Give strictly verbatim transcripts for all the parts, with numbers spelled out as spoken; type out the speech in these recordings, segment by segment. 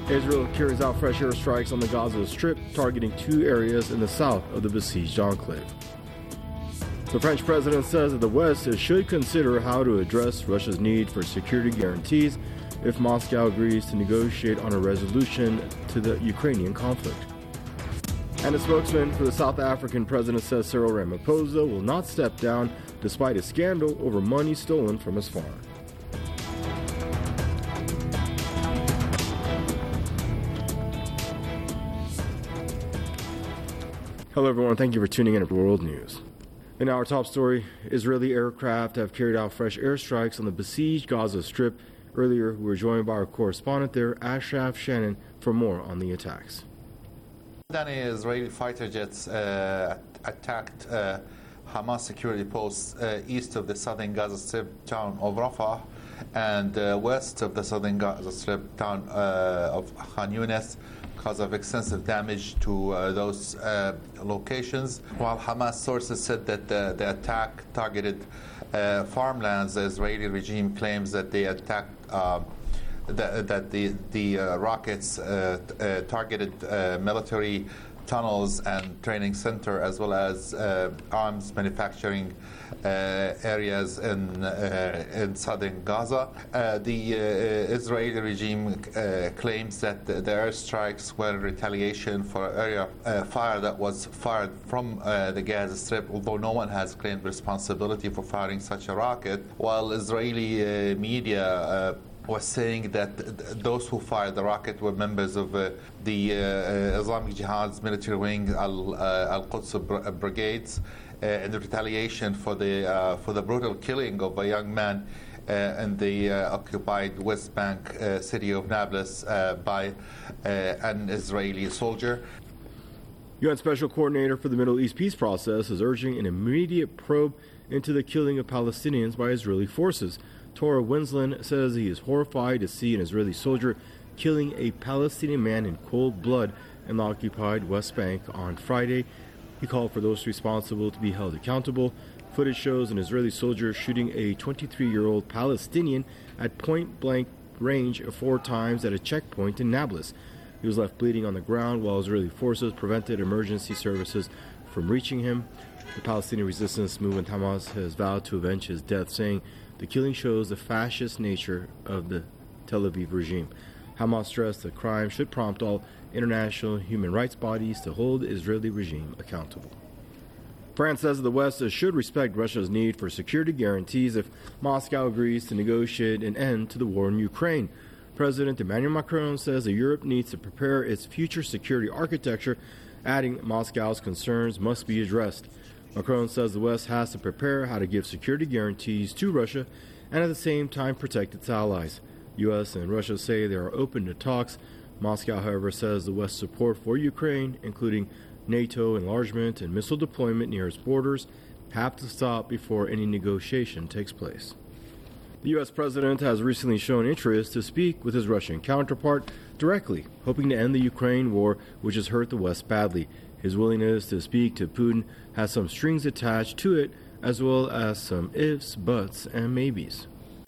Israel carries out fresh airstrikes on the Gaza Strip, targeting two areas in the south of the besieged enclave. The French president says that the West should consider how to address Russia's need for security guarantees if Moscow agrees to negotiate on a resolution to the Ukrainian conflict. And a spokesman for the South African president says Cyril Ramaphosa will not step down despite a scandal over money stolen from his farm. Hello everyone, thank you for tuning in to World News. In our top story, Israeli aircraft have carried out fresh airstrikes on the besieged Gaza Strip. Earlier, we were joined by our correspondent there, Ashraf Shannon, for more on the attacks. Israeli fighter jets uh, attacked uh, Hamas security posts uh, east of the southern Gaza Strip town of Rafah and uh, west of the southern Gaza Strip town uh, of Khan Yunis, cause of extensive damage to uh, those uh, locations. While Hamas sources said that the, the attack targeted uh, farmlands, the Israeli regime claims that they attacked uh, that, that the the uh, rockets uh, uh, targeted uh, military tunnels and training center, as well as uh, arms manufacturing uh, areas in uh, in southern Gaza. Uh, the uh, Israeli regime uh, claims that the, the airstrikes were in retaliation for area uh, fire that was fired from uh, the Gaza Strip, although no one has claimed responsibility for firing such a rocket, while Israeli uh, media uh, was saying that those who fired the rocket were members of uh, the uh, Islamic Jihad's military wing, Al uh, Al-Quds brigades, uh, in retaliation for the uh, for the brutal killing of a young man uh, in the uh, occupied West Bank uh, city of Nablus uh, by uh, an Israeli soldier. U N Special Coordinator for the Middle East Peace Process is urging an immediate probe into the killing of Palestinians by Israeli forces. Tora Winsland says he is horrified to see an Israeli soldier killing a Palestinian man in cold blood in the occupied West Bank on Friday. He called for those responsible to be held accountable. Footage shows an Israeli soldier shooting a twenty-three-year-old Palestinian at point-blank range four times at a checkpoint in Nablus. He was left bleeding on the ground while Israeli forces prevented emergency services from reaching him. The Palestinian resistance movement Hamas has vowed to avenge his death, saying the killing shows the fascist nature of the Tel Aviv regime. Hamas stressed the crime should prompt all international human rights bodies to hold the Israeli regime accountable. France says the West should respect Russia's need for security guarantees if Moscow agrees to negotiate an end to the war in Ukraine. President Emmanuel Macron says that Europe needs to prepare its future security architecture, adding that Moscow's concerns must be addressed. Macron says the West has to prepare how to give security guarantees to Russia and at the same time protect its allies. U S and Russia say they are open to talks. Moscow, however, says the West's support for Ukraine, including NATO enlargement and missile deployment near its borders, have to stop before any negotiation takes place. The U S president has recently shown interest to speak with his Russian counterpart directly, hoping to end the Ukraine war, which has hurt the West badly. His willingness to speak to Putin has some strings attached to it, as well as some ifs, buts, and maybes.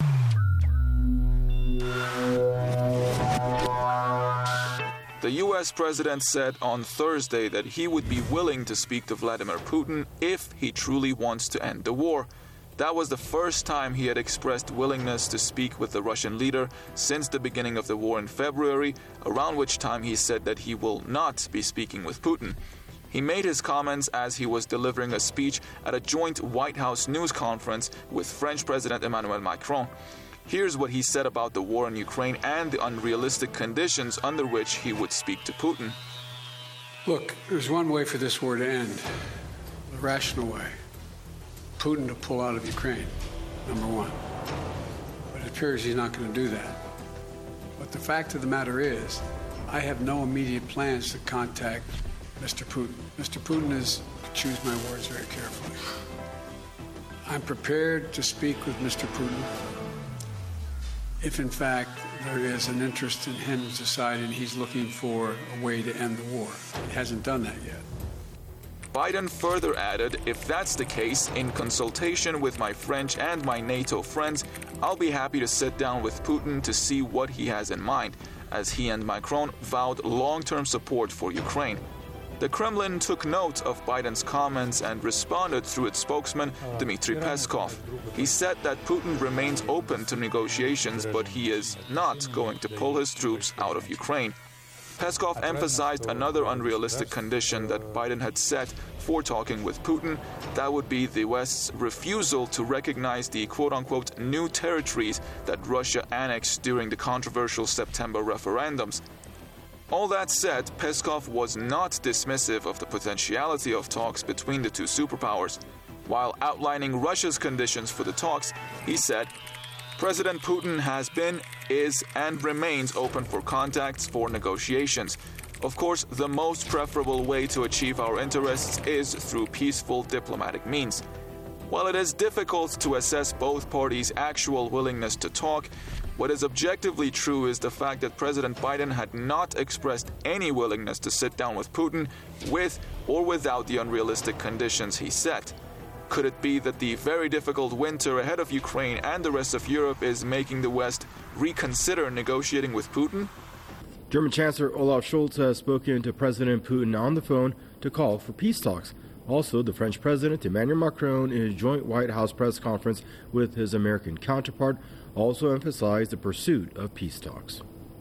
The U S president said on Thursday that he would be willing to speak to Vladimir Putin if he truly wants to end the war. That was the first time he had expressed willingness to speak with the Russian leader since the beginning of the war in February, around which time he said that he will not be speaking with Putin. He made his comments as he was delivering a speech at a joint White House news conference with French President Emmanuel Macron. Here's what he said about the war in Ukraine and the unrealistic conditions under which he would speak to Putin. Look, there's one way for this war to end, the rational way. Putin to pull out of Ukraine, number one. But it appears he's not going to do that. But the fact of the matter is, I have no immediate plans to contact Mister Putin. Mister Putin is, choose my words very carefully. I'm prepared to speak with Mister Putin if, in fact, there is an interest in him deciding he's looking for a way to end the war. He hasn't done that yet. Biden further added, if that's the case, in consultation with my French and my NATO friends, I'll be happy to sit down with Putin to see what he has in mind. as he and Macron vowed long-term support for Ukraine. The Kremlin took note of Biden's comments and responded through its spokesman, Dmitry Peskov. He said that Putin remains open to negotiations, but he is not going to pull his troops out of Ukraine. Peskov emphasized another unrealistic condition that Biden had set for talking with Putin. That would be the West's refusal to recognize the quote-unquote new territories that Russia annexed during the controversial September referendums. All that said, Peskov was not dismissive of the potentiality of talks between the two superpowers. While outlining Russia's conditions for the talks, he said, President Putin has been, is, and remains open for contacts for negotiations. Of course, the most preferable way to achieve our interests is through peaceful diplomatic means. While it is difficult to assess both parties' actual willingness to talk, what is objectively true is the fact that President Biden had not expressed any willingness to sit down with Putin with or without the unrealistic conditions he set. Could it be that the very difficult winter ahead of Ukraine and the rest of Europe is making the West reconsider negotiating with Putin? German Chancellor Olaf Scholz has spoken to President Putin on the phone to call for peace talks. Also, the French President Emmanuel Macron, in a joint White House press conference with his American counterpart, also emphasized the pursuit of peace talks.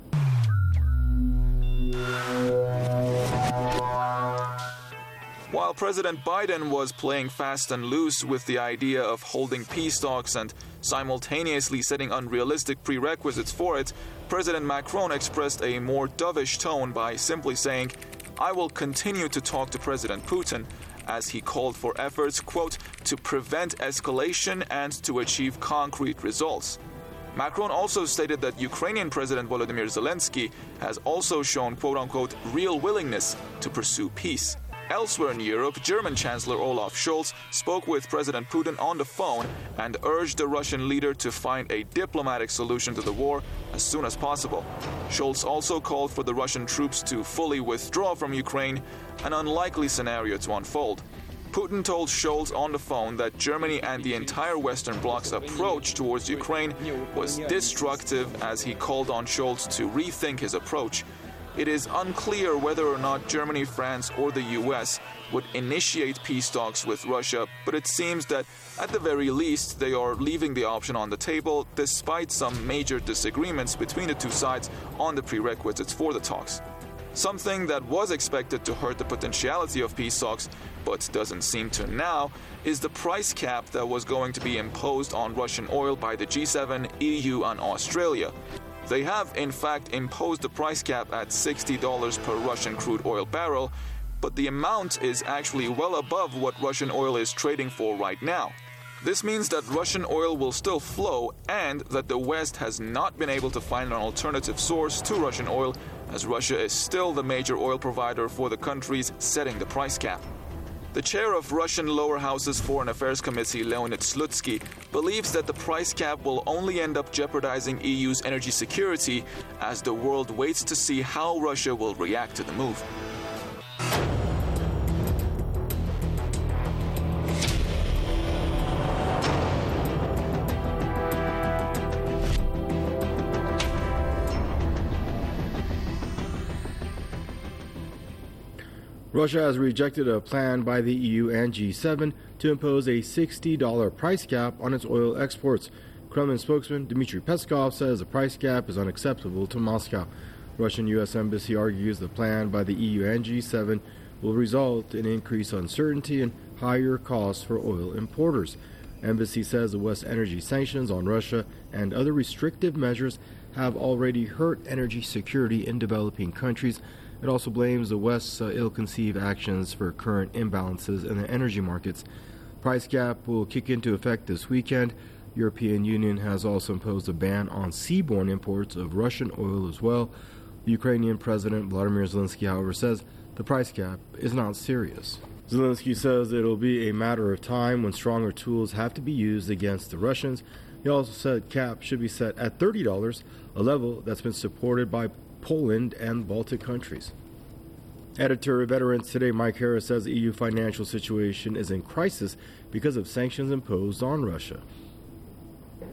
While President Biden was playing fast and loose with the idea of holding peace talks and simultaneously setting unrealistic prerequisites for it, President Macron expressed a more dovish tone by simply saying, "I will continue to talk to President Putin," as he called for efforts, quote, to prevent escalation and to achieve concrete results. Macron also stated that Ukrainian President Volodymyr Zelensky has also shown, quote-unquote, real willingness to pursue peace. Elsewhere in Europe, German Chancellor Olaf Scholz spoke with President Putin on the phone and urged the Russian leader to find a diplomatic solution to the war as soon as possible. Scholz also called for the Russian troops to fully withdraw from Ukraine, an unlikely scenario to unfold. Putin told Scholz on the phone that Germany and the entire Western bloc's approach towards Ukraine was destructive, as he called on Scholz to rethink his approach. It is unclear whether or not Germany, France, or the U S would initiate peace talks with Russia, but it seems that at the very least they are leaving the option on the table, despite some major disagreements between the two sides on the prerequisites for the talks. Something that was expected to hurt the potentiality of peace talks, but doesn't seem to now, is the price cap that was going to be imposed on Russian oil by the G seven, E U, and Australia. They have, in fact, imposed the price cap at sixty dollars per Russian crude oil barrel, but the amount is actually well above what Russian oil is trading for right now. This means that Russian oil will still flow and that the West has not been able to find an alternative source to Russian oil, as Russia is still the major oil provider for the countries setting the price cap. The chair of Russian Lower House's Foreign Affairs Committee, Leonid Slutsky, believes that the price cap will only end up jeopardizing E U's energy security as the world waits to see how Russia will react to the move. Russia has rejected a plan by the E U and G seven to impose a sixty dollars price cap on its oil exports. Kremlin spokesman Dmitry Peskov says the price cap is unacceptable to Moscow. Russian U S Embassy argues the plan by the E U and G seven will result in increased uncertainty and higher costs for oil importers. Embassy says the West's energy sanctions on Russia and other restrictive measures have already hurt energy security in developing countries. It also blames the West's uh, ill-conceived actions for current imbalances in the energy markets. Price cap will kick into effect this weekend. European Union has also imposed a ban on seaborne imports of Russian oil as well. The Ukrainian President Volodymyr Zelensky, however, says the price cap is not serious. Zelensky says it will be a matter of time when stronger tools have to be used against the Russians. He also said cap should be set at thirty dollars, a level that's been supported by Poland and Baltic countries. Editor of Veterans Today, Mike Harris, says the E U financial situation is in crisis because of sanctions imposed on Russia.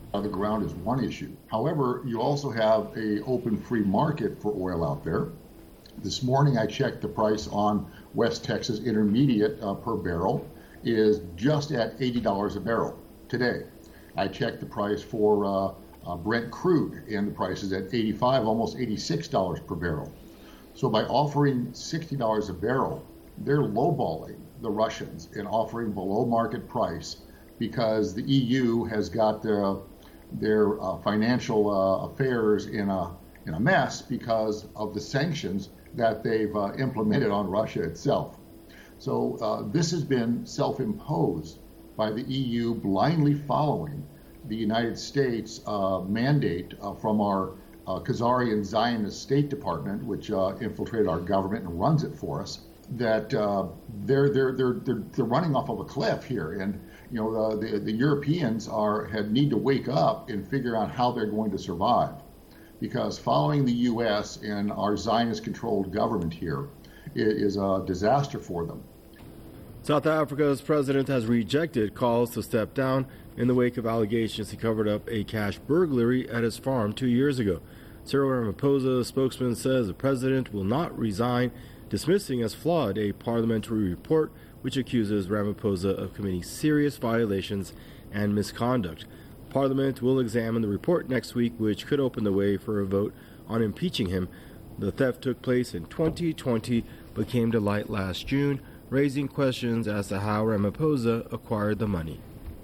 Uh, the ground is one issue. However, you also have a open free market for oil out there. This morning I checked the price on West Texas Intermediate uh, per barrel is just at eighty dollars a barrel today. I checked the price for uh, uh, Brent crude, and the price is at eighty-five, almost eighty-six dollars per barrel. So by offering sixty dollars a barrel, they're lowballing the Russians and offering below market price because the E U has got their, their uh, financial uh, affairs in a, in a mess because of the sanctions that they've uh, implemented on Russia itself. So uh, this has been self-imposed by the E U blindly following the United States uh, mandate uh, from our uh, Khazarian Zionist State Department, which uh, infiltrated our government and runs it for us, that uh, they're, they're, they're, they're, they're running off of a cliff here. And you know uh, the, the Europeans are had need to wake up and figure out how they're going to survive. Because following the U S and our Zionist-controlled government here is a disaster for them. South Africa's president has rejected calls to step down in the wake of allegations he covered up a cash burglary at his farm two years ago. Cyril Ramaphosa, a spokesman, says the president will not resign, dismissing as flawed a parliamentary report which accuses Ramaphosa of committing serious violations and misconduct. Parliament will examine the report next week, which could open the way for a vote on impeaching him. The theft took place in twenty twenty but came to light last June, raising questions as to how Ramaphosa acquired the money.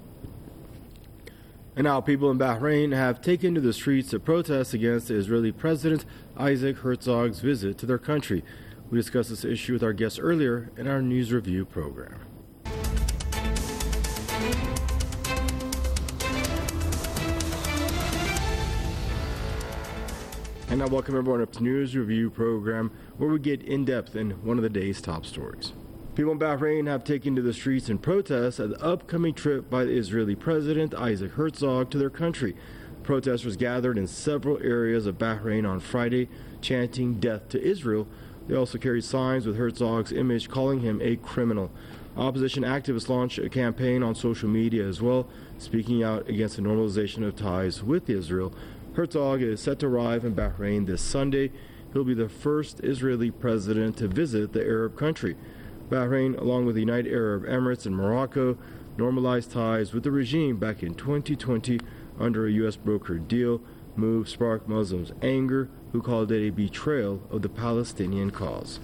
And now people in Bahrain have taken to the streets to protest against the Israeli President Isaac Herzog's visit to their country. We discussed this issue with our guests earlier in our News Review program. And now welcome everyone up to News Review program, where we get in depth in one of the day's top stories. People in Bahrain have taken to the streets in protest at the upcoming trip by the Israeli President Isaac Herzog to their country. Protesters gathered in several areas of Bahrain on Friday, chanting "Death to Israel." They also carried signs with Herzog's image, calling him a criminal. Opposition activists launched a campaign on social media as well, speaking out against the normalization of ties with Israel. Herzog is set to arrive in Bahrain this Sunday. He'll be the first Israeli president to visit the Arab country. Bahrain, along with the United Arab Emirates and Morocco, normalized ties with the regime back in twenty twenty under a U S brokered deal. Move sparked Muslims' anger, who called it a betrayal of the Palestinian cause.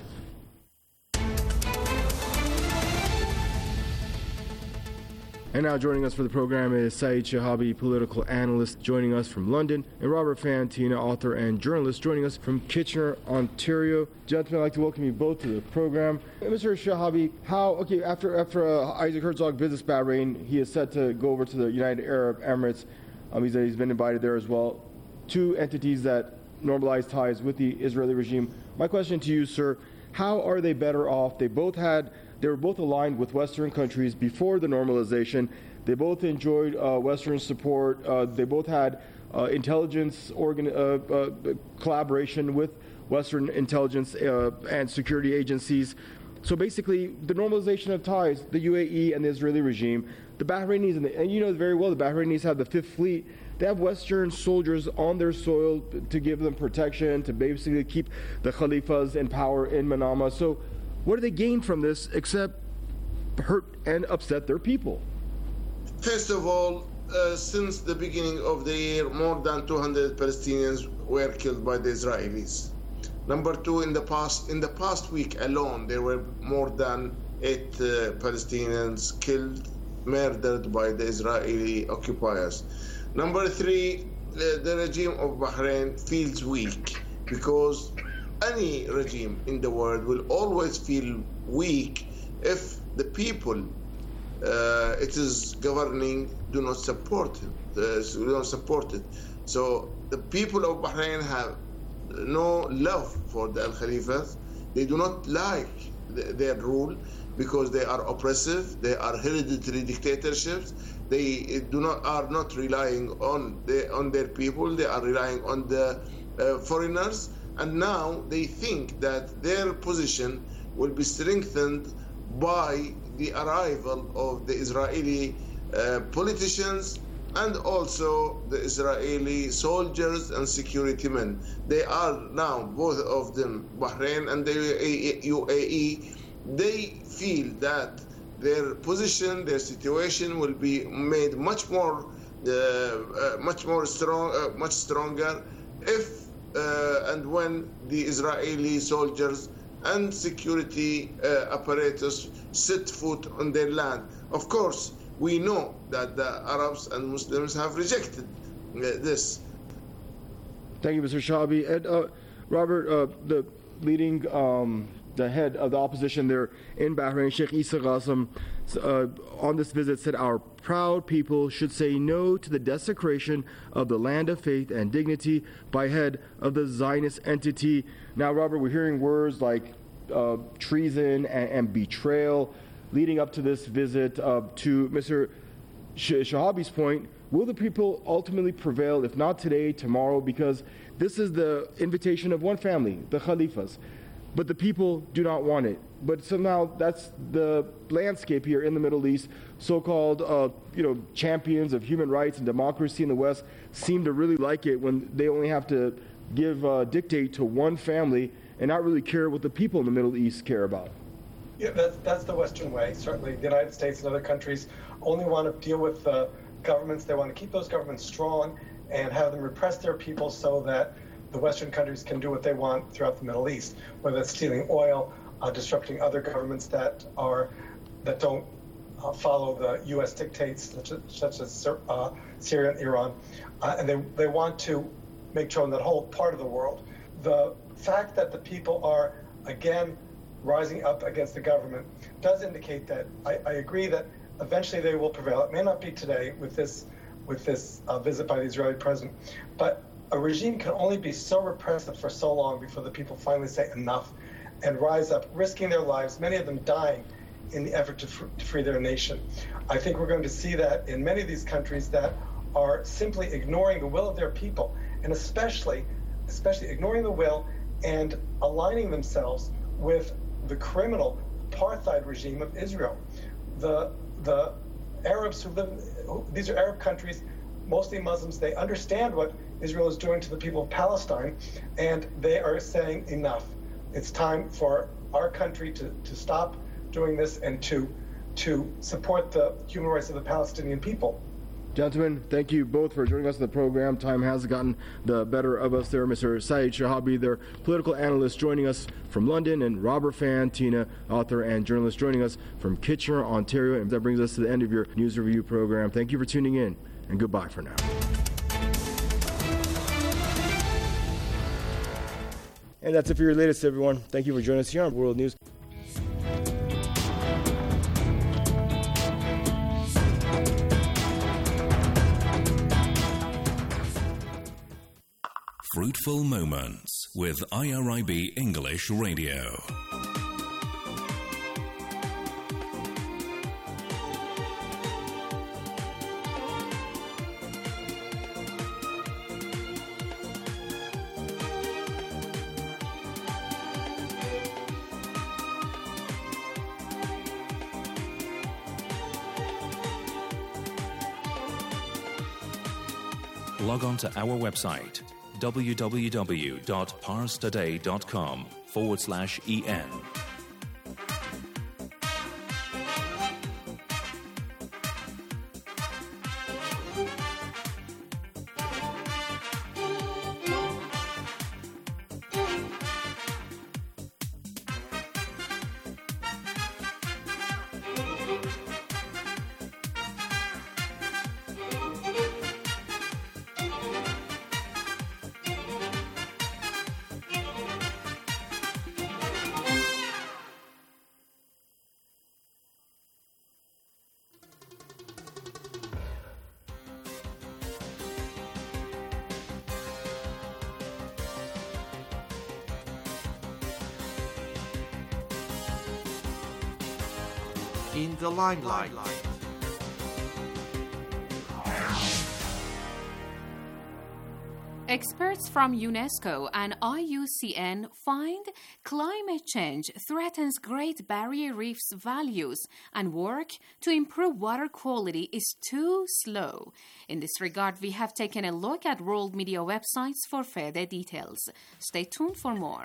And now joining us for the program is Saeed Shahabi, political analyst, joining us from London, and Robert Fantina, author and journalist, joining us from Kitchener, Ontario. Gentlemen, I'd like to welcome you both to the program. Mister Shahabi, how, okay, after after uh, Isaac Herzog visits Bahrain, he is set to go over to the United Arab Emirates. Um, he's, he's been invited there as well. Two entities that normalize ties with the Israeli regime. My question to you, sir, how are they better off? They both had They were both aligned with Western countries before the normalization. They both enjoyed uh, Western support. Uh, they both had uh, intelligence organ- uh, uh, collaboration with Western intelligence uh, and security agencies. So basically, the normalization of ties, the U A E and the Israeli regime, the Bahrainis, and, the, and you know very well, the Bahrainis have the Fifth Fleet. They have Western soldiers on their soil to give them protection, to basically keep the Khalifas in power in Manama. So what do they gain from this except hurt and upset their people? First of all, uh, since the beginning of the year, more than two hundred Palestinians were killed by the Israelis. Number two, in the past in the past week alone, there were more than eight uh, Palestinians killed, murdered by the Israeli occupiers. Number three, the, the regime of Bahrain feels weak because any regime in the world will always feel weak if the people uh, it is governing do not support it. Uh, do not support it. So the people of Bahrain have no love for the Al Khalifas. They do not like the, their rule because they are oppressive. They are hereditary dictatorships. They do not are not relying on the, on their people. They are relying on the uh, foreigners. And now they think that their position will be strengthened by the arrival of the Israeli uh, politicians and also the Israeli soldiers and security men. They are now, both of them, Bahrain and the U A E, they feel that their position, their situation will be made much more, uh, uh, much more strong, uh, much stronger if uh, and when the Israeli soldiers and security uh, apparatus set foot on their land. Of course, we know that the Arabs and Muslims have rejected uh, this. Thank you, Mister Shahabi. And uh, Robert, uh, the leading, um, the head of the opposition there in Bahrain, Sheikh Issa Qasim, uh, on this visit said, "Our proud people should say no to the desecration of the land of faith and dignity by head of the Zionist entity." Now, Robert, we're hearing words like uh, treason and, and betrayal leading up to this visit. Uh, to Mister Shahabi's point, will the people ultimately prevail, if not today, tomorrow? Because this is the invitation of one family, the Khalifas. But the people do not want it. But somehow that's the landscape here in the Middle East. So-called, uh, you know, champions of human rights and democracy in the West seem to really like it when they only have to give uh, dictate to one family and not really care what the people in the Middle East care about. Yeah, that's, that's the Western way. Certainly, the United States and other countries only want to deal with uh, governments. They want to keep those governments strong and have them repress their people so that the Western countries can do what they want throughout the Middle East, whether it's stealing oil, uh, disrupting other governments that are that don't uh, follow the U S dictates, such as, such as uh, Syria and Iran, uh, and they they want to make sure in that whole part of the world. The fact that the people are again rising up against the government does indicate that I, I agree that eventually they will prevail. It may not be today with this with this uh, visit by the Israeli president, but a regime can only be so repressive for so long before the people finally say enough and rise up, risking their lives, many of them dying in the effort to, fr- to free their nation. I think we're going to see that in many of these countries that are simply ignoring the will of their people, and especially, especially ignoring the will and aligning themselves with the criminal apartheid regime of Israel. The the Arabs who live, who, these are Arab countries, mostly Muslims, they understand what Israel is doing to the people of Palestine, and they are saying enough. It's time for our country to, to stop doing this and to to support the human rights of the Palestinian people. Gentlemen, thank you both for joining us in the program. Time has gotten the better of us there. Mister Saeed Shahabi, their political analyst, joining us from London, and Robert Fantina, author and journalist, joining us from Kitchener, Ontario. And that brings us to the end of your news review program. Thank you for tuning in, and goodbye for now. And that's it for your latest, everyone. Thank you for joining us here on World News. Fruitful Moments with I R I B English Radio. Log on to our website, www.parstoday.com forward slash EN. In the limelight. Experts from UNESCO and I U C N find climate change threatens Great Barrier Reef's values and work to improve water quality is too slow. In this regard, we have taken a look at world media websites for further details. Stay tuned for more.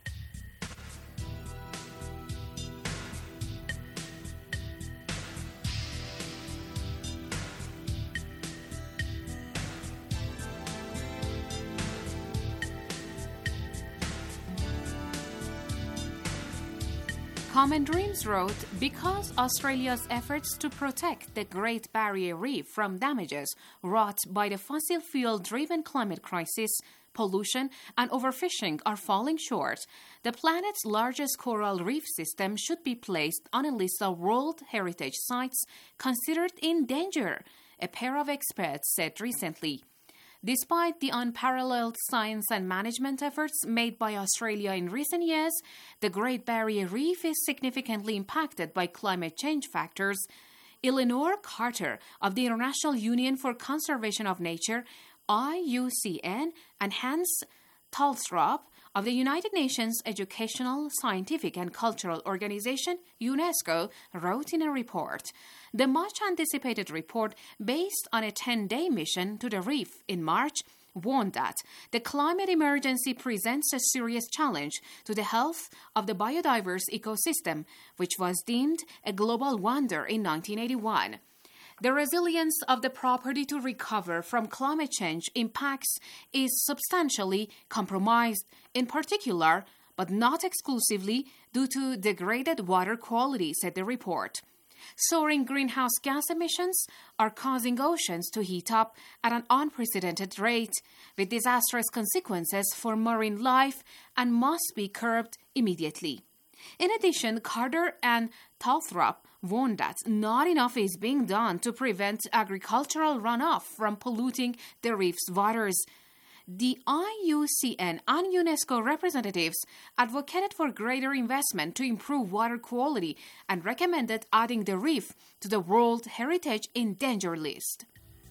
Common Dreams wrote, because Australia's efforts to protect the Great Barrier Reef from damages wrought by the fossil fuel-driven climate crisis, pollution, and overfishing are falling short, the planet's largest coral reef system should be placed on a list of World Heritage Sites considered in danger, a pair of experts said recently. Despite the unparalleled science and management efforts made by Australia in recent years, the Great Barrier Reef is significantly impacted by climate change factors. Eleanor Carter of the International Union for Conservation of Nature, I U C N, and Hans Tolstrup of the United Nations Educational, Scientific and Cultural Organization, UNESCO, wrote in a report. The much-anticipated report, based on a ten-day mission to the reef in March, warned that the climate emergency presents a serious challenge to the health of the biodiverse ecosystem, which was deemed a global wonder in nineteen eighty-one. The resilience of the property to recover from climate change impacts is substantially compromised, in particular, but not exclusively, due to degraded water quality, said the report. Soaring greenhouse gas emissions are causing oceans to heat up at an unprecedented rate, with disastrous consequences for marine life, and must be curbed immediately. In addition, Carter and Tolstrup warned that not enough is being done to prevent agricultural runoff from polluting the reef's waters. The I U C N and UNESCO representatives advocated for greater investment to improve water quality and recommended adding the reef to the World Heritage in Danger list.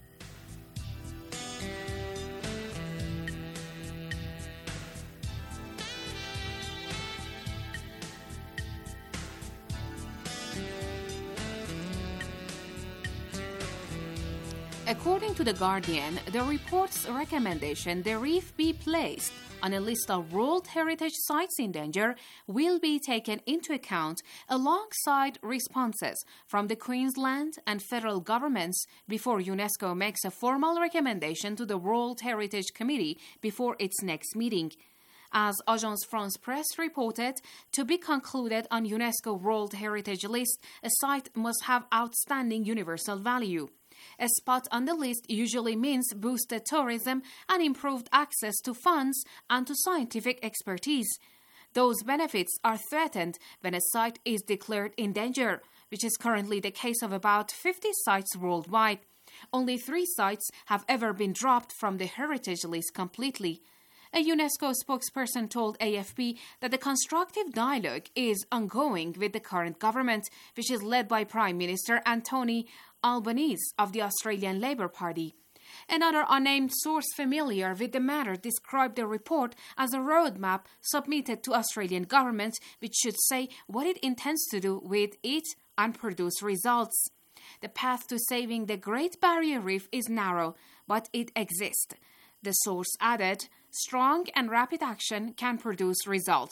According to The Guardian, the report's recommendation the reef be placed on a list of World Heritage Sites in danger will be taken into account alongside responses from the Queensland and federal governments before UNESCO makes a formal recommendation to the World Heritage Committee before its next meeting. As Agence France-Presse reported, to be concluded on UNESCO World Heritage list, a site must have outstanding universal value. A spot on the list usually means boosted tourism and improved access to funds and to scientific expertise. Those benefits are threatened when a site is declared in danger, which is currently the case of about fifty sites worldwide. Only three sites have ever been dropped from the heritage list completely. A UNESCO spokesperson told A F P that the constructive dialogue is ongoing with the current government, which is led by Prime Minister Anthony Albanese of the Australian Labor Party. Another unnamed source familiar with the matter described the report as a roadmap submitted to Australian government, which should say what it intends to do with it and produce results. The path to saving the Great Barrier Reef is narrow, but it exists. The source added, strong and rapid action can produce results.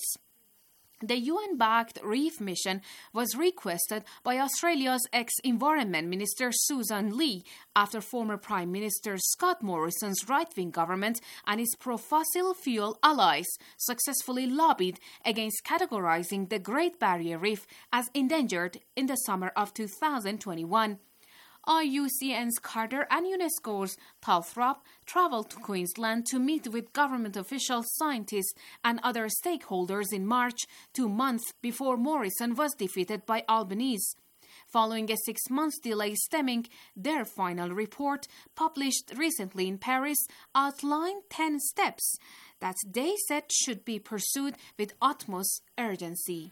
The U N-backed Reef Mission was requested by Australia's ex-Environment Minister Susan Lee after former Prime Minister Scott Morrison's right-wing government and its pro-fossil fuel allies successfully lobbied against categorizing the Great Barrier Reef as endangered in the summer of two thousand twenty-one. I U C N's Carter and UNESCO's Tolstrup traveled to Queensland to meet with government officials, scientists, and other stakeholders in March, two months before Morrison was defeated by Albanese. Following a six-month delay stemming, their final report, published recently in Paris, outlined ten steps that they said should be pursued with utmost urgency.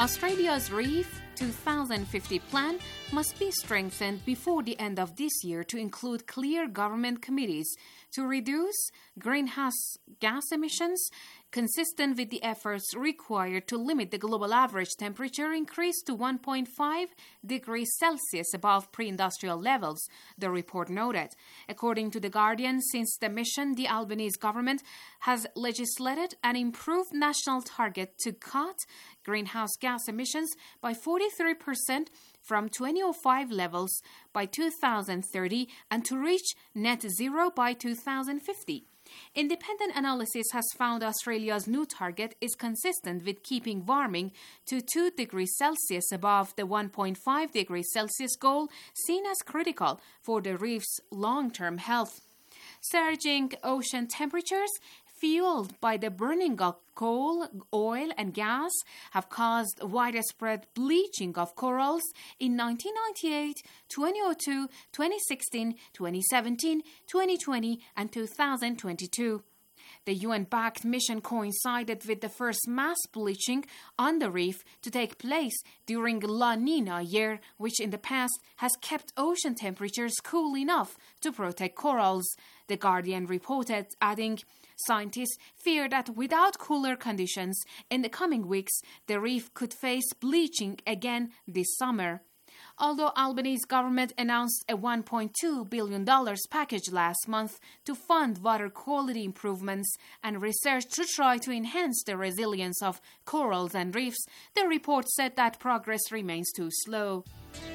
Australia's REEF twenty fifty plan must be strengthened before the end of this year to include clear government committees to reduce greenhouse gas emissions consistent with the efforts required to limit the global average temperature increase to one point five degrees Celsius above pre-industrial levels, the report noted. According to The Guardian, since the mission, the Albanese government has legislated an improved national target to cut greenhouse gas emissions by forty-three percent from twenty oh five levels by two thousand thirty and to reach net zero by two thousand fifty. Independent analysis has found Australia's new target is consistent with keeping warming to two degrees Celsius above the one point five degrees Celsius goal, seen as critical for the reef's long-term health. Surging ocean temperatures, fueled by the burning of coal, oil, and gas, have caused widespread bleaching of corals in nineteen ninety-eight, twenty oh two, twenty sixteen, twenty seventeen, twenty twenty, and two thousand twenty-two. The U N-backed mission coincided with the first mass bleaching on the reef to take place during La Nina year, which in the past has kept ocean temperatures cool enough to protect corals, The Guardian reported, adding, scientists fear that without cooler conditions in the coming weeks, the reef could face bleaching again this summer. Although Albanese government announced a one point two billion dollars package last month to fund water quality improvements and research to try to enhance the resilience of corals and reefs, the report said that progress remains too slow.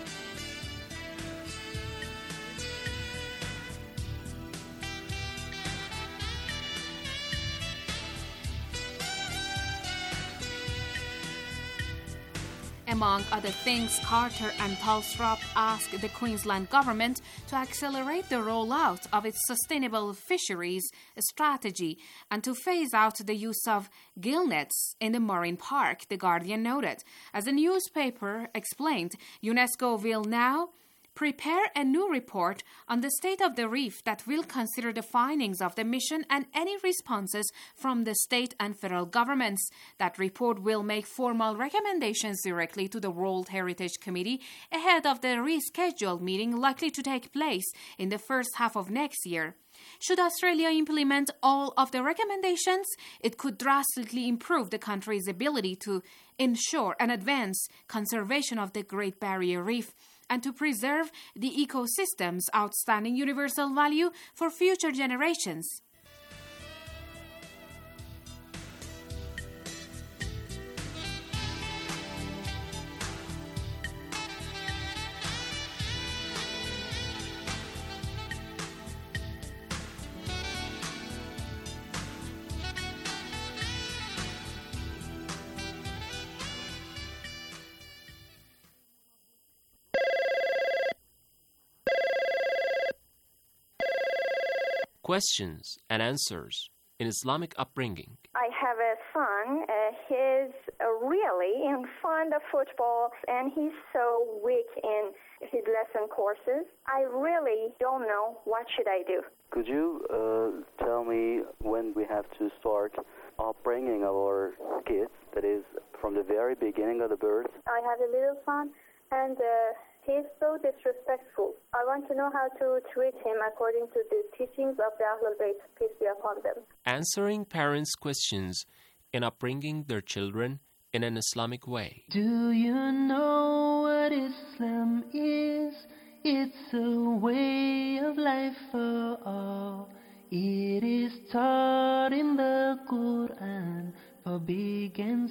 Among other things, Carter and Tolstrop asked the Queensland government to accelerate the rollout of its sustainable fisheries strategy and to phase out the use of gill nets in the marine park, The Guardian noted. As the newspaper explained, UNESCO will now prepare a new report on the state of the reef that will consider the findings of the mission and any responses from the state and federal governments. That report will make formal recommendations directly to the World Heritage Committee ahead of the rescheduled meeting likely to take place in the first half of next year. Should Australia implement all of the recommendations, it could drastically improve the country's ability to ensure and advance conservation of the Great Barrier Reef and to preserve the ecosystem's outstanding universal value for future generations. Questions and answers in Islamic upbringing. I have a son. Uh, he's uh, really in fond of football, and he's so weak in his lesson courses. I really don't know what should I do. Could you uh, tell me when we have to start upbringing our kids, that is, from the very beginning of the birth? I have a little son, and uh, he's so disrespectful. I want to know how to treat him according to the teachings of the Ahlul Bayt, peace be upon them. Answering parents' questions in upbringing their children in an Islamic way. Do you know what Islam is? It's a way of life for all. It is taught in the Quran for big and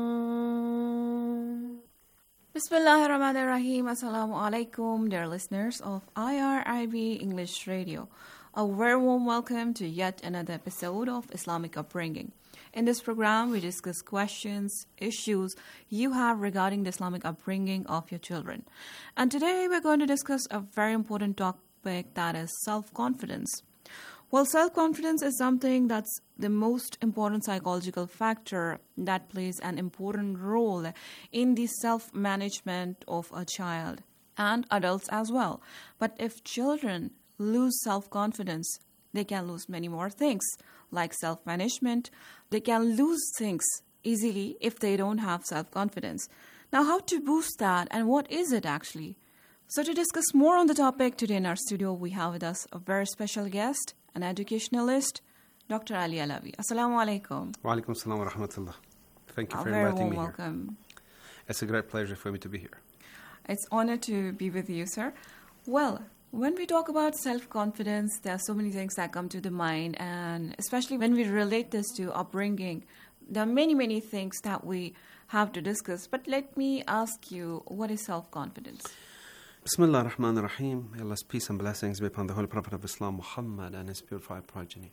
small. Bismillahirrahmanirrahim. Assalamu alaikum, dear listeners of I R I B English Radio. A very warm welcome to yet another episode of Islamic Upbringing. In this program, we discuss questions, issues you have regarding the Islamic upbringing of your children. And today we're going to discuss a very important topic, that is self-confidence. Well, self-confidence is something that's the most important psychological factor that plays an important role in the self-management of a child and adults as well. But if children lose self-confidence, they can lose many more things like self-management. They can lose things easily if they don't have self-confidence. Now, how to boost that, and what is it actually? So to discuss more on the topic, today in our studio we have with us a very special guest, an educationalist, Doctor Ali Alavi. Assalamu alaikum. Wa alaikum assalam wa rahmatullah. Thank you A for very inviting warm me welcome. here. It's a great pleasure for me to be here. It's an honor to be with you, sir. Well, when we talk about self-confidence, there are so many things that come to the mind, and especially when we relate this to upbringing, there are many, many things that we have to discuss. But let me ask you, what is self-confidence? Bismillah ar-Rahman ar-Rahim. Allah's peace and blessings be upon the Holy Prophet of Islam, Muhammad, and his purified progeny.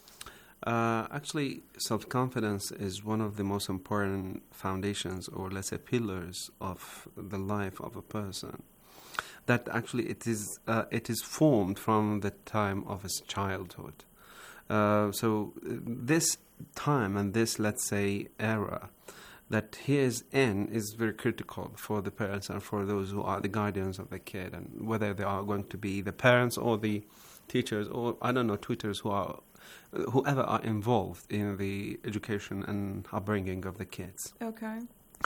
Uh, actually, self-confidence is one of the most important foundations, or let's say pillars, of the life of a person. That actually it is uh, it is formed from the time of his childhood. Uh, so uh, this time and this, let's say, era that he is in is very critical for the parents and for those who are the guardians of the kid, and whether they are going to be the parents or the teachers or, I don't know, tutors who are, whoever are involved in the education and upbringing of the kids. Okay.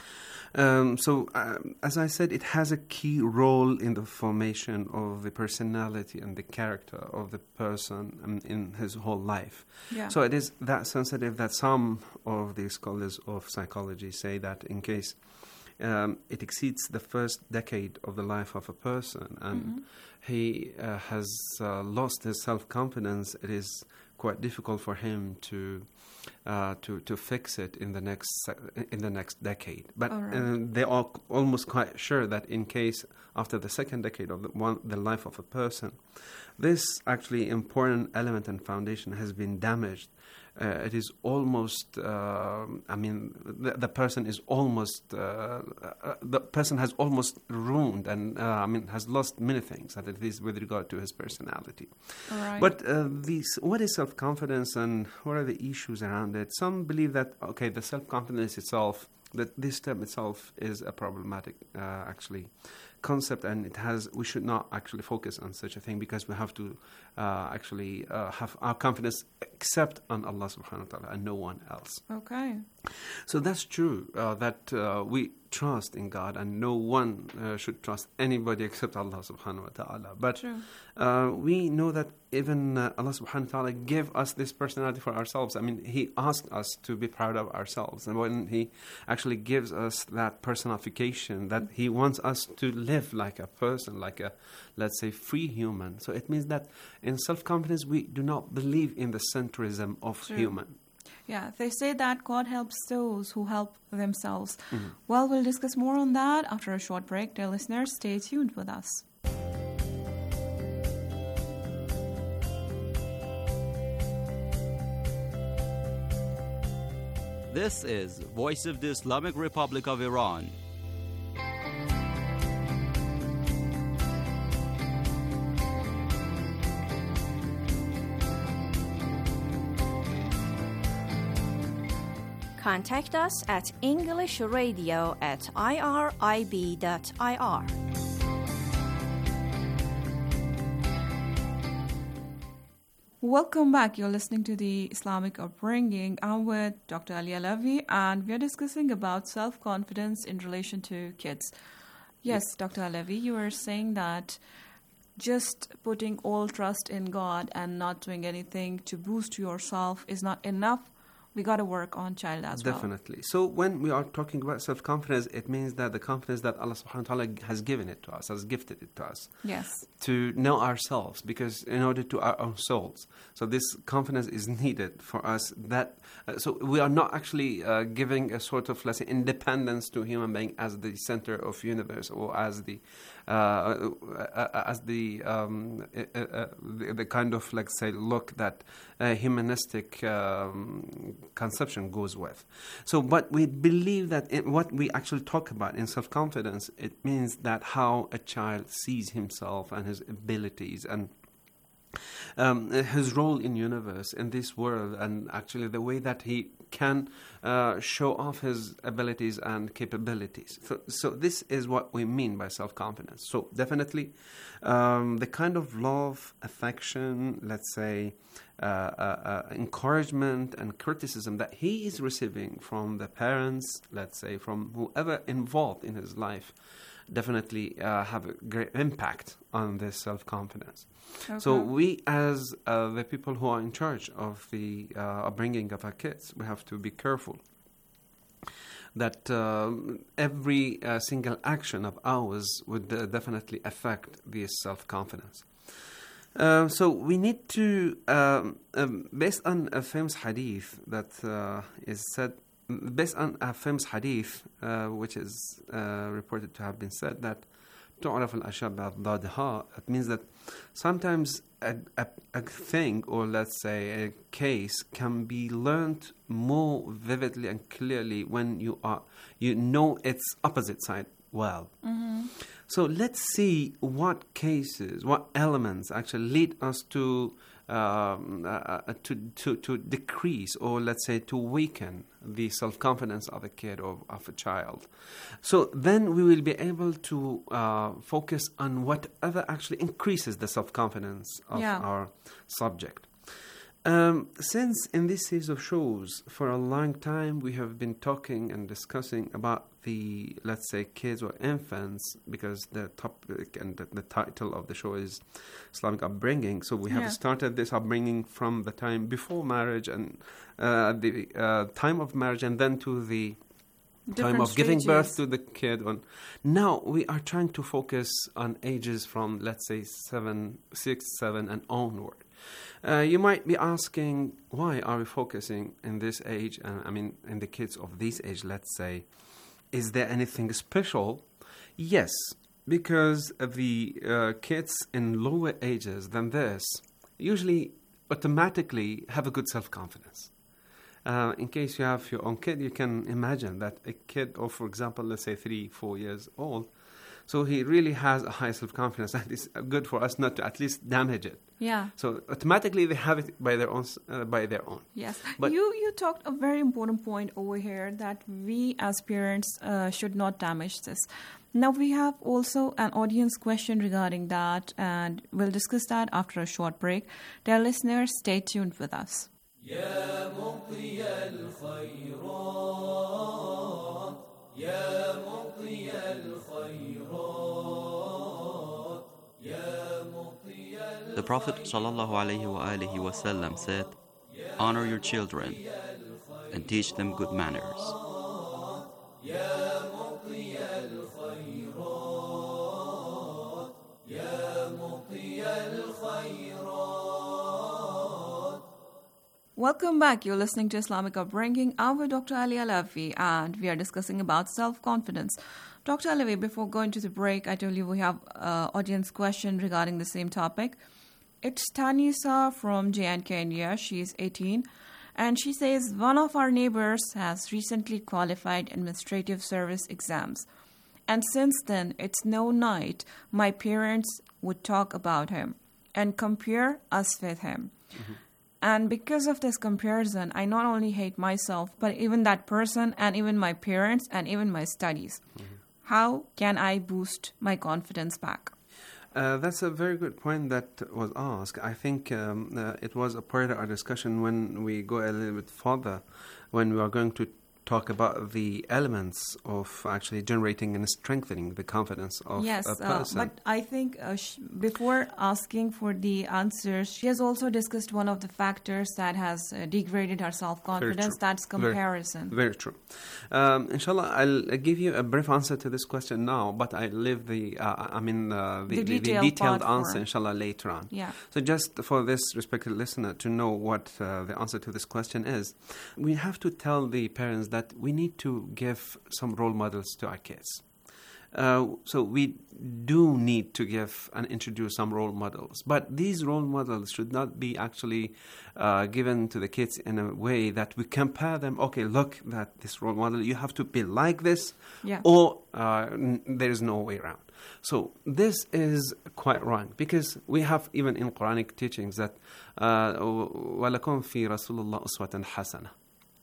Um, so, um, as I said, it has a key role in the formation of the personality and the character of the person um, in his whole life. Yeah. So it is that sensitive that some of the scholars of psychology say that in case um, it exceeds the first decade of the life of a person and mm-hmm. he uh, has uh, lost his self-confidence, it is quite difficult for him to uh, to to fix it in the next in the next decade. But right. uh, they are almost quite sure that in case after the second decade of the, one, the life of a person, this actually important element and foundation has been damaged. Uh, it is almost, uh, I mean, the, the person is almost, uh, uh, the person has almost ruined and, uh, I mean, has lost many things, at least with regard to his personality. All right. But uh, these, what is self-confidence and what are the issues around it? Some believe that, okay, the self-confidence itself, that this term itself is a problematic, uh, actually, concept, and it has, we should not actually focus on such a thing because we have to uh, actually uh, have our confidence except on Allah subhanahu wa ta'ala and no one else. Okay. So that's true, uh, that uh, we trust in God and no one uh, should trust anybody except Allah subhanahu wa ta'ala. But uh, we know that even uh, Allah subhanahu wa ta'ala gave us this personality for ourselves. I mean, He asked us to be proud of ourselves. And when He actually gives us that personification, that He wants us to live like a person, like a, let's say, free human. So it means that in self-confidence, we do not believe in the centrism of True. human. Yeah, they say that God helps those who help themselves. Mm-hmm. Well, we'll discuss more on that after a short break. Dear listeners, stay tuned with us. This is Voice of the Islamic Republic of Iran. Contact us at englishradio at irib dot I R. Welcome back. You're listening to the Islamic Upbringing. I'm with Doctor Ali Alavi, and we're discussing about self-confidence in relation to kids. Yes, Doctor Alavi, you were saying that just putting all trust in God and not doing anything to boost yourself is not enough. We got to work on child as well. Definitely. So when we are talking about self-confidence, it means that the confidence that Allah subhanahu wa ta'ala has given it to us, has gifted it to us. Yes. To know ourselves, because in order to our own souls. So this confidence is needed for us. That uh, so we are not actually uh, giving a sort of, let's say, independence to human being as the center of universe or as the uh, uh, as the, um, uh, uh, the the kind of, let's say, look that uh, humanistic um, conception goes with. So, but we believe that in what we actually talk about in self-confidence, it means that how a child sees himself and his abilities and um, his role in universe, in this world, and actually the way that he can uh, show off his abilities and capabilities. So, so this is what we mean by self-confidence. So definitely um, the kind of love, affection, let's say, uh, uh, uh, encouragement and criticism that he is receiving from the parents, let's say, from whoever involved in his life, definitely uh, have a great impact on this self-confidence. Okay. So we, as uh, the people who are in charge of the uh, upbringing of our kids, we have to be careful that uh, every uh, single action of ours would uh, definitely affect this self-confidence. Uh, so we need to, um, um, based on a famous hadith that uh, is said, based on a famous hadith, uh, which is uh, reported to have been said, that تعرف الأشياء بأضدادها. It means that sometimes a, a, a thing, or let's say a case, can be learned more vividly and clearly when you are you know its opposite side well. Mm-hmm. So let's see what cases, what elements actually lead us to um, uh, to, to to decrease, or let's say to weaken the self-confidence of a kid or of a child. So then we will be able to uh, focus on whatever actually increases the self-confidence of yeah. our subject. Um, since in this series of shows, for a long time, we have been talking and discussing about the, let's say, kids or infants, because the topic and the, the title of the show is Islamic upbringing. So we have yeah. started this upbringing from the time before marriage and uh, the uh, time of marriage, and then to the Different time of giving stages. birth to the kid. On now we are trying to focus on ages from, let's say, seven, six, seven, and onward. Uh, you might be asking, why are we focusing in this age, and I mean in the kids of this age, let's say? Is there anything special? Yes, because the uh, kids in lower ages than this usually automatically have a good self-confidence. Uh, in case you have your own kid, you can imagine that a kid of, for example, let's say three, four years old, so he really has a high self-confidence, and it's good for us not to at least damage it. Yeah. So automatically they have it by their own. Uh, by their own. Yes. But you you talked a very important point over here, that we as parents uh, should not damage this. Now we have also an audience question regarding that, and we'll discuss that after a short break. Dear listeners, stay tuned with us. يا مطي الخيرات يا مطي الخيرات يا مطي. The Prophet sallallahu alaihi wasallam said, "Honor your children and teach them good manners." يا مطي الخيرات يا مطي الخيرات. Welcome back. You're listening to Islamic Upbringing. I'm with Doctor Ali Alavi, and we are discussing about self-confidence. Doctor Alavi, before going to the break, I told you we have an audience question regarding the same topic. It's Tanisa from J and K, India. She is eighteen, and she says, one of our neighbors has recently qualified administrative service exams, and since then, it's no night my parents would talk about him and compare us with him. Mm-hmm. And because of this comparison, I not only hate myself, but even that person, and even my parents, and even my studies. Mm-hmm. How can I boost my confidence back? Uh, that's a very good point that was asked. I think um, uh, it was a part of our discussion when we go a little bit further, when we are going to talk about the elements of actually generating and strengthening the confidence of yes, a person. Uh, but I think uh, sh- before asking for the answers, she has also discussed one of the factors that has uh, degraded her self-confidence. That's comparison. Very, very true. Um, inshallah, I'll give you a brief answer to this question now, but I'll leave the, uh, I mean, uh, the, the, the, detailed, the detailed answer, for... inshallah, later on. Yeah. So just for this respected listener to know what uh, the answer to this question is, we have to tell the parents that we need to give some role models to our kids. Uh, so we do need to give and introduce some role models. But these role models should not be actually uh, given to the kids in a way that we compare them. Okay, look, that this role model, you have to be like this, yeah. or uh, n- there is no way around. So this is quite wrong, because we have even in Quranic teachings that وَلَكُمْ فِي رَسُولِ اللَّهِ أُسْوَةً حَسَنَةً.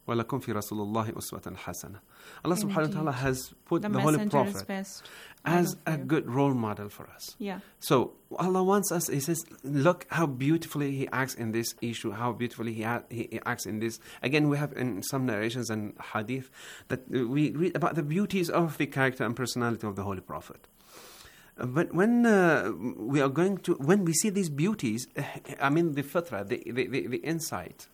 وَلَكُمْ فِي رَسُولِ اللَّهِ أُسْوَةٌ حَسَنَةٌ. Allah subhanahu wa ta'ala has put the the Holy Prophet best as a good role model for us. Yeah. So Allah wants us, He says, look how beautifully He acts in this issue, how beautifully He, ha- he acts in this. Again, we have in some narrations and hadith that we read about the beauties of the character and personality of the Holy Prophet. But when uh, we are going to, when we see these beauties, I mean the fitra, the, the, the, the insight,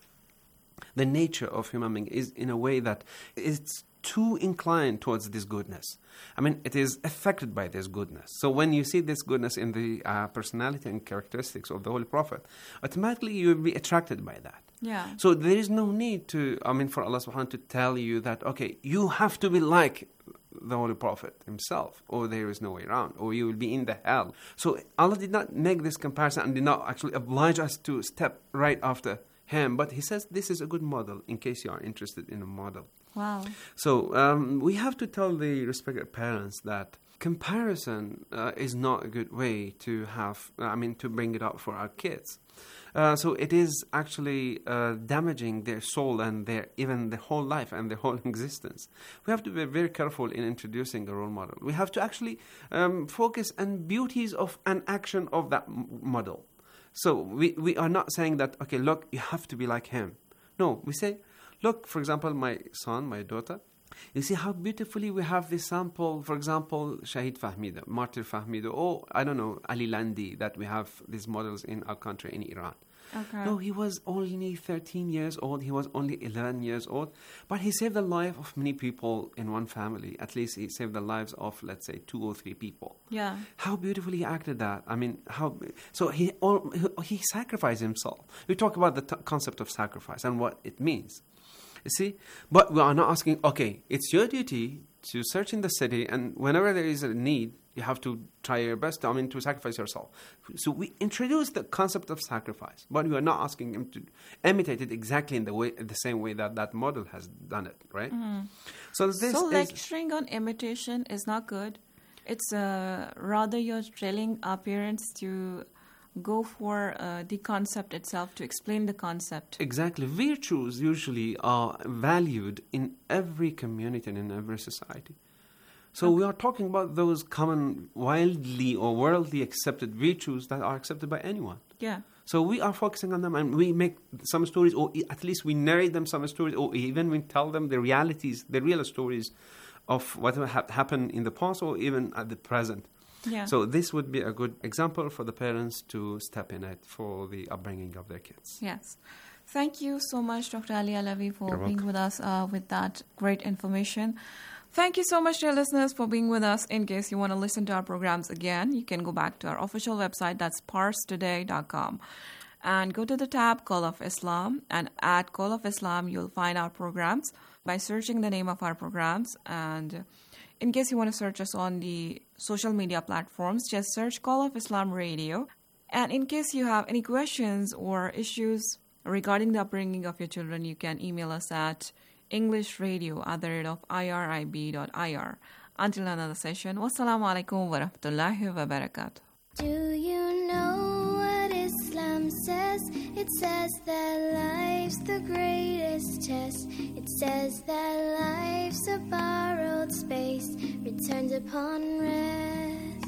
the nature of human being is in a way that it's too inclined towards this goodness. I mean, it is affected by this goodness. So when you see this goodness in the uh, personality and characteristics of the Holy Prophet, automatically you will be attracted by that. Yeah. So there is no need to, I mean, for Allah subhanahu wa ta'ala to tell you that, okay, you have to be like the Holy Prophet himself, or there is no way around, or you will be in the hell. So Allah did not make this comparison and did not actually oblige us to step right after him, but He says this is a good model in case you are interested in a model. Wow. So um, we have to tell the respected parents that comparison uh, is not a good way to have, I mean, to bring it up for our kids. Uh, so it is actually uh, damaging their soul and their even their whole life and their whole existence. We have to be very careful in introducing a role model. We have to actually um, focus on beauties of an action of that m- model. So we, we are not saying that, okay, look, you have to be like him. No, we say, look, for example, my son, my daughter, you see how beautifully we have this sample, for example, Shahid Fahmida, Martyr Fahmida, or, I don't know, Ali Landi, that we have these models in our country, in Iran. Okay. No, he was only thirteen years old, he was only eleven years old, but he saved the life of many people in one family. At least he saved the lives of, let's say, two or three people. Yeah. How beautifully he acted that. I mean, how, so he, all, he sacrificed himself. We talk about the t- concept of sacrifice and what it means. You see? But we are not asking, okay, it's your duty to search in the city, and whenever there is a need, you have to try your best to, I mean, to sacrifice yourself. So we introduce the concept of sacrifice, but we are not asking him to imitate it exactly in the way, the same way that that model has done it, right? Mm-hmm. So this so is, lecturing on imitation is not good. It's uh, rather you're trailing our parents to go for uh, the concept itself, to explain the concept. Exactly. Virtues usually are valued in every community and in every society. So okay. we are talking about those common, widely or worldly accepted virtues that are accepted by anyone. Yeah. So we are focusing on them, and we make some stories, or at least we narrate them some stories, or even we tell them the realities, the real stories of what ha- happened in the past or even at the present. Yeah. So this would be a good example for the parents to step in it for the upbringing of their kids. Yes. Thank you so much, Doctor Ali Alavi, for You're being welcome. with us uh, with that great information. Thank you so much, dear listeners, for being with us. In case you want to listen to our programs again, you can go back to our official website, that's pars today dot com. And go to the tab Call of Islam, and at Call of Islam, you'll find our programs by searching the name of our programs. And in case you want to search us on the social media platforms, just search Call of Islam Radio. And in case you have any questions or issues regarding the upbringing of your children, you can email us at englishradio at the rate of irib dot ir. Until another session, wassalamu alaikum wa rahmatullahi wa barakatuh. Do you know what Islam says? It says that life's the greatest test. It says that life's a borrowed space, returned upon rest.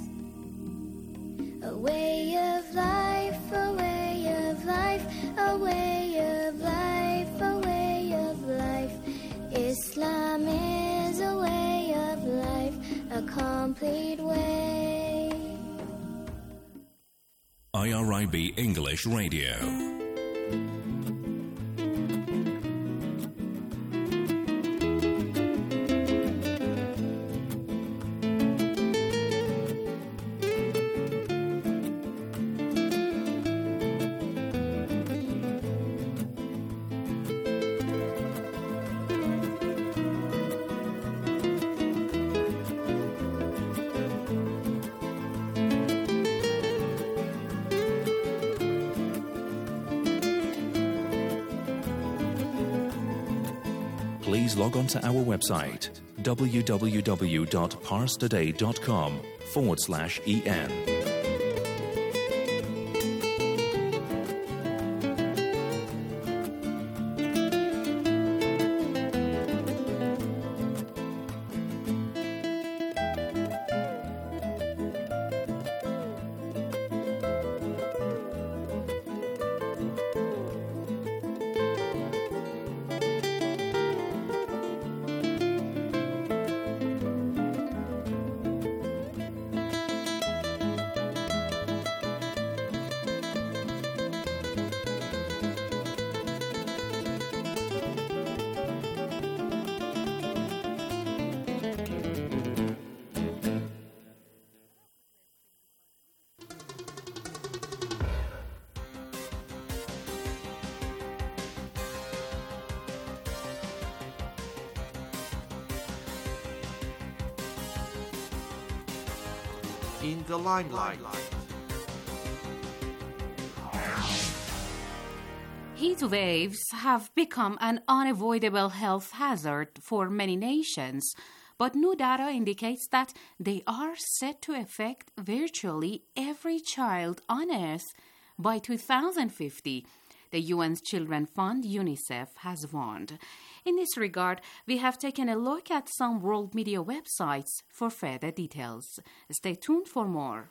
A way of life, a way of life, a way of life, a way of life. Islam is a way of life, a complete way. I R I B English Radio. Please log on to our website, www.parstoday.com forward slash EN. in the limelight. Heat waves have become an unavoidable health hazard for many nations, but new data indicates that they are set to affect virtually every child on Earth by two thousand fifty. The U N's Children's Fund, UNICEF, has warned. In this regard, we have taken a look at some world media websites for further details. Stay tuned for more.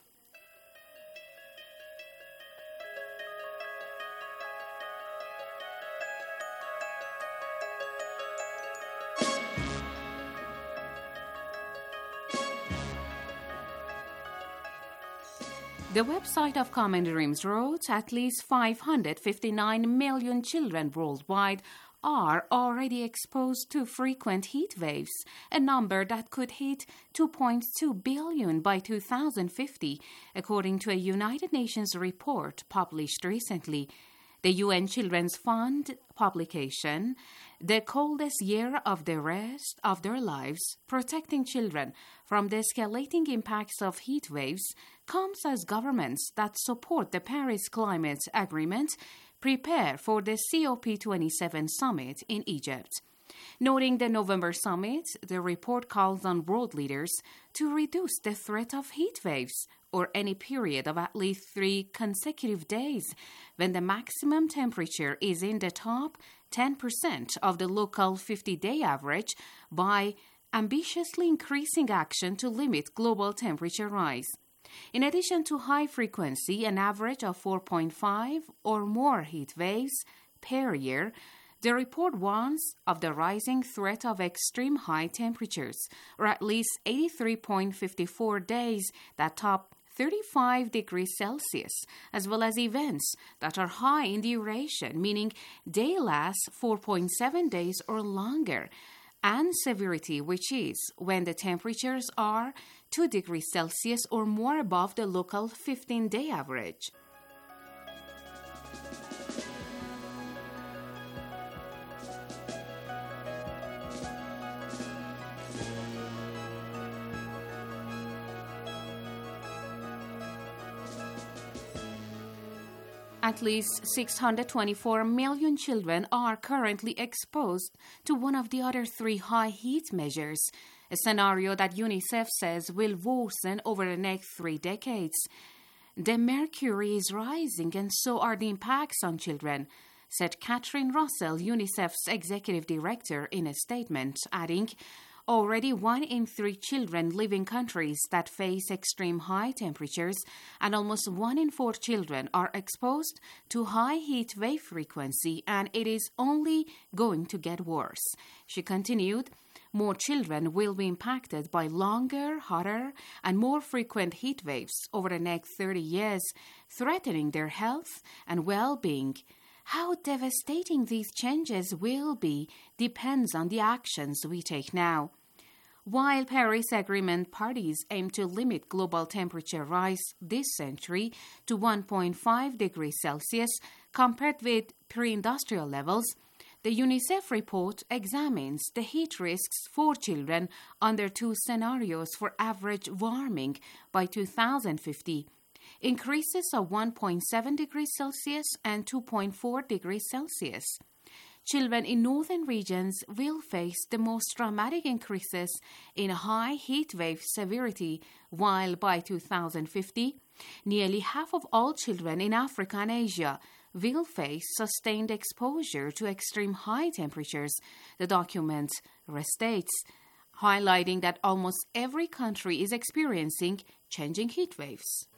The website of Common Dreams wrote at least five hundred fifty-nine million children worldwide are already exposed to frequent heat waves, a number that could hit two point two billion by two thousand fifty, according to a United Nations report published recently. The U N Children's Fund publication, The Coldest Year of the Rest of Their Lives, Protecting Children from the Escalating Impacts of Heat Waves, comes as governments that support the Paris Climate Agreement prepare for the C O P twenty-seven summit in Egypt. Noting the November summit, the report calls on world leaders to reduce the threat of heat waves or any period of at least three consecutive days when the maximum temperature is in the top ten percent of the local fifty-day average by ambitiously increasing action to limit global temperature rise. In addition to high frequency, an average of four point five or more heat waves per year, the report warns of the rising threat of extreme high temperatures, or at least eighty-three point five four days that top thirty-five degrees Celsius, as well as events that are high in duration, meaning they last four point seven days or longer, and severity, which is when the temperatures are two degrees Celsius or more above the local fifteen-day average. At least six hundred twenty-four million children are currently exposed to one of the other three high heat measures, a scenario that UNICEF says will worsen over the next three decades. The mercury is rising and so are the impacts on children, said Catherine Russell, UNICEF's executive director, in a statement, adding, already one in three children live in countries that face extreme high temperatures, and almost one in four children are exposed to high heat wave frequency, and it is only going to get worse. She continued, more children will be impacted by longer, hotter, and more frequent heat waves over the next thirty years, threatening their health and well-being. How devastating these changes will be depends on the actions we take now. While Paris Agreement parties aim to limit global temperature rise this century to one point five degrees Celsius compared with pre-industrial levels, the UNICEF report examines the heat risks for children under two scenarios for average warming by two thousand fifty. Increases of one point seven degrees Celsius and two point four degrees Celsius. Children in northern regions will face the most dramatic increases in high heat wave severity, while by two thousand fifty, nearly half of all children in Africa and Asia will face sustained exposure to extreme high temperatures, the document restates, highlighting that almost every country is experiencing changing heat waves.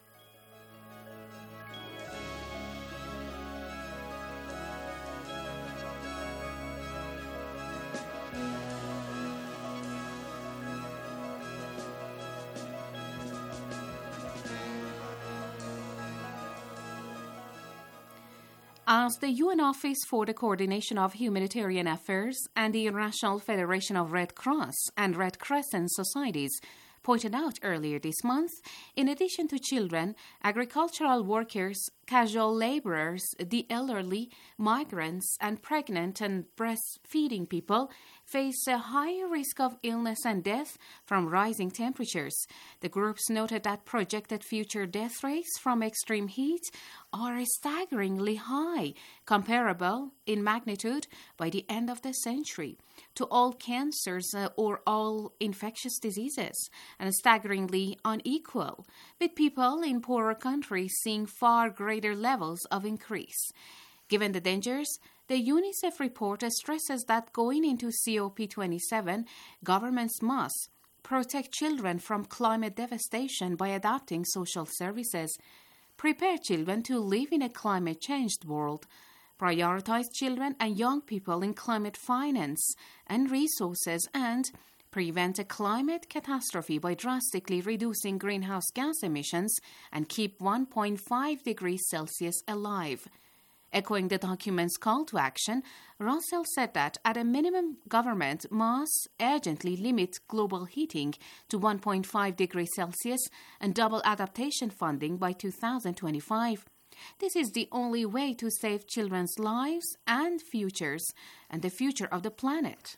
As the U N Office for the Coordination of Humanitarian Affairs and the International Federation of Red Cross and Red Crescent Societies pointed out earlier this month, in addition to children, agricultural workers, casual laborers, the elderly, migrants, and pregnant and breastfeeding people face a higher risk of illness and death from rising temperatures. The groups noted that projected future death rates from extreme heat are staggeringly high, comparable in magnitude by the end of the century to all cancers uh, or all infectious diseases, and staggeringly unequal, with people in poorer countries seeing far greater levels of increase. Given the dangers, the UNICEF report stresses that going into C O P twenty-seven, governments must protect children from climate devastation by adapting social services, prepare children to live in a climate-changed world, prioritize children and young people in climate finance and resources, and prevent a climate catastrophe by drastically reducing greenhouse gas emissions and keep one point five degrees Celsius alive. Echoing the document's call to action, Russell said that at a minimum, government must urgently limit global heating to one point five degrees Celsius and double adaptation funding by two thousand twenty-five. This is the only way to save children's lives and futures and the future of the planet.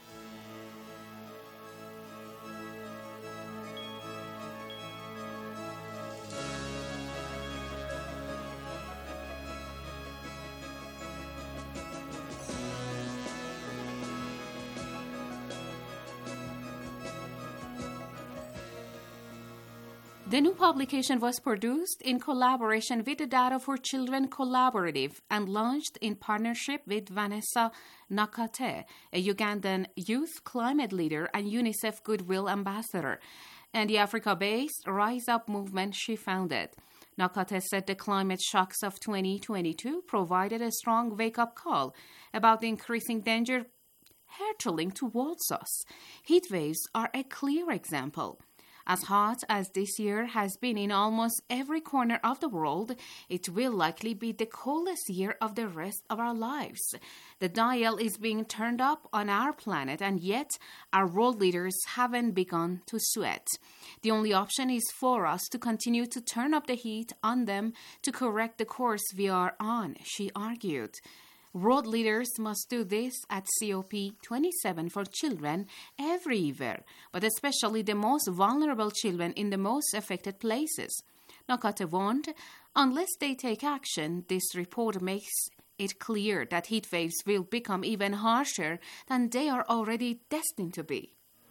The new publication was produced in collaboration with the Data for Children Collaborative and launched in partnership with Vanessa Nakate, a Ugandan youth climate leader and UNICEF Goodwill Ambassador, and the Africa-based Rise Up movement she founded. Nakate said the climate shocks of twenty twenty-two provided a strong wake-up call about the increasing danger hurtling towards us. Heat waves are a clear example. As hot as this year has been in almost every corner of the world, it will likely be the coldest year of the rest of our lives. The dial is being turned up on our planet, and yet our world leaders haven't begun to sweat. The only option is for us to continue to turn up the heat on them to correct the course we are on, she argued. World leaders must do this at C O P twenty-seven for children everywhere, but especially the most vulnerable children in the most affected places. Nakate warned, unless they take action, this report makes it clear that heat waves will become even harsher than they are already destined to be.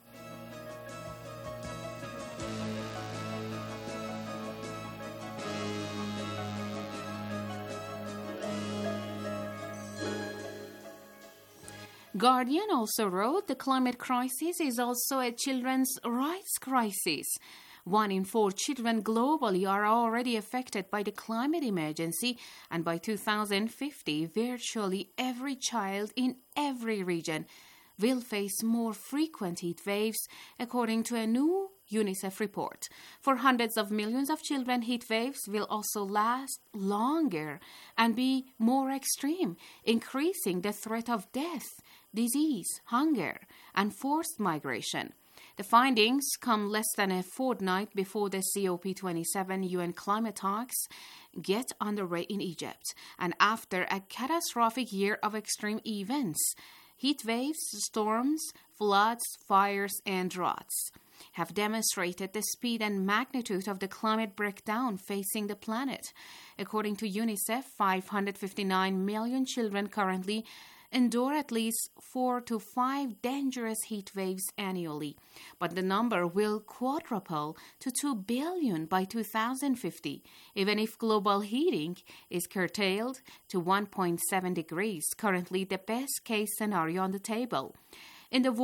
Guardian also wrote, the climate crisis is also a children's rights crisis. One in four children globally are already affected by the climate emergency, and by two thousand fifty, virtually every child in every region will face more frequent heat waves, according to a new UNICEF report. For hundreds of millions of children, heat waves will also last longer and be more extreme, increasing the threat of death, disease, hunger, and forced migration. The findings come less than a fortnight before the C O P twenty-seven U N climate talks get underway in Egypt, and after a catastrophic year of extreme events. Heat waves, storms, floods, fires, and droughts have demonstrated the speed and magnitude of the climate breakdown facing the planet. According to UNICEF, five hundred fifty-nine million children currently endure at least four to five dangerous heat waves annually, but the number will quadruple to two billion by two thousand fifty, even if global heating is curtailed to one point seven degrees, currently the best-case scenario on the table. In the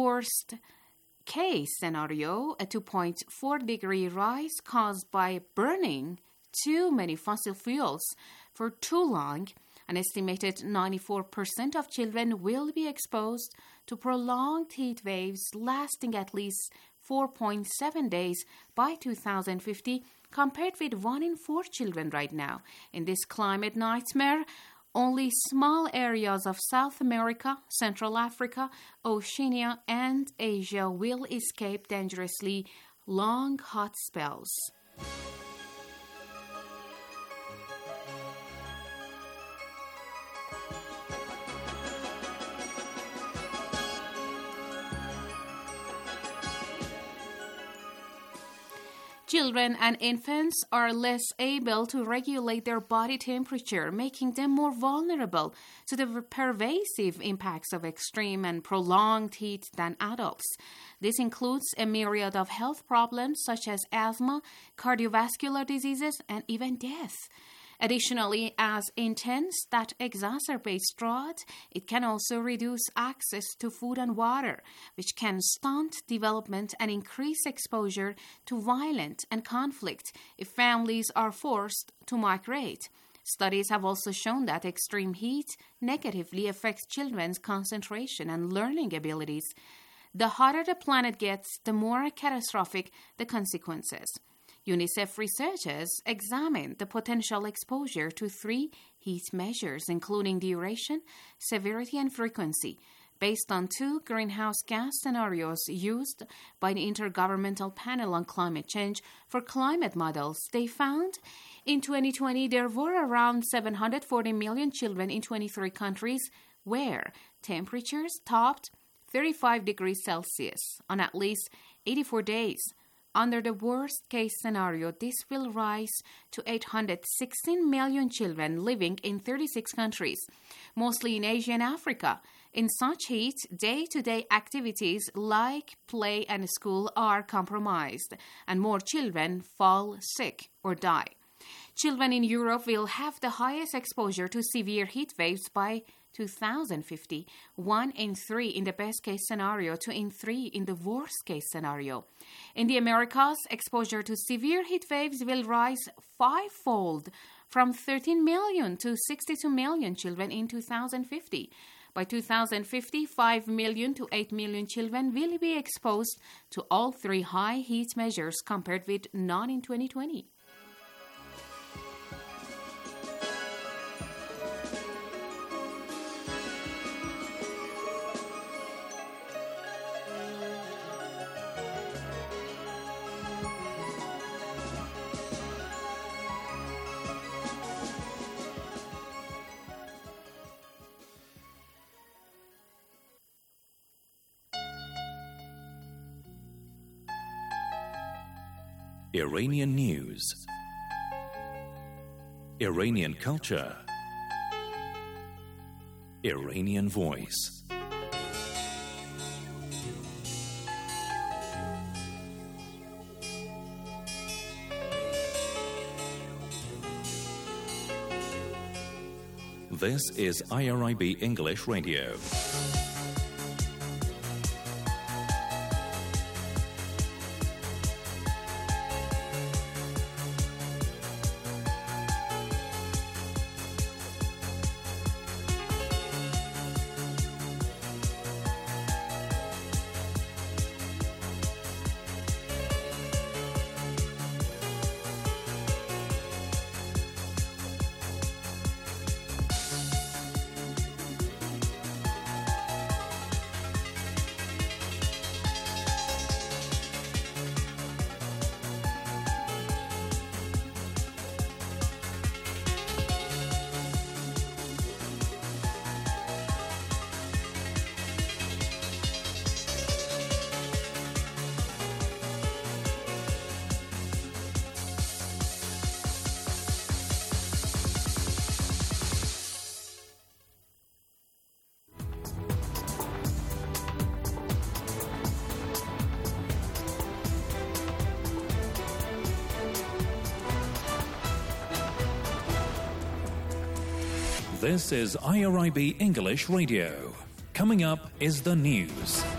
worst-case scenario, a two point four degree rise caused by burning too many fossil fuels for too long, an estimated ninety-four percent of children will be exposed to prolonged heat waves lasting at least four point seven days by two thousand fifty, compared with one in four children right now. In this climate nightmare, only small areas of South America, Central Africa, Oceania, and Asia will escape dangerously long hot spells. Children and infants are less able to regulate their body temperature, making them more vulnerable to the pervasive impacts of extreme and prolonged heat than adults. This includes a myriad of health problems such as asthma, cardiovascular diseases, and even death. Additionally, as intense that exacerbates drought, it can also reduce access to food and water, which can stunt development and increase exposure to violence and conflict if families are forced to migrate. Studies have also shown that extreme heat negatively affects children's concentration and learning abilities. The hotter the planet gets, the more catastrophic the consequences. UNICEF researchers examined the potential exposure to three heat measures, including duration, severity, and frequency, based on two greenhouse gas scenarios used by the Intergovernmental Panel on Climate Change for climate models. They found in twenty twenty there were around seven hundred forty million children in twenty-three countries where temperatures topped thirty-five degrees Celsius on at least eighty-four days. Under the worst-case scenario, this will rise to eight hundred sixteen million children living in thirty-six countries, mostly in Asia and Africa. In such heat, day-to-day activities like play and school are compromised, and more children fall sick or die. Children in Europe will have the highest exposure to severe heat waves by two thousand fifty, one in three in the best-case scenario, two in three in the worst-case scenario. In the Americas, exposure to severe heat waves will rise fivefold, from thirteen million to sixty-two million children in two thousand fifty. By two thousand fifty, five million to eight million children will be exposed to all three high heat measures compared with none in twenty twenty. Iranian news, Iranian culture, Iranian voice. This is I R I B English Radio. This is I R I B English Radio. Coming up is the news.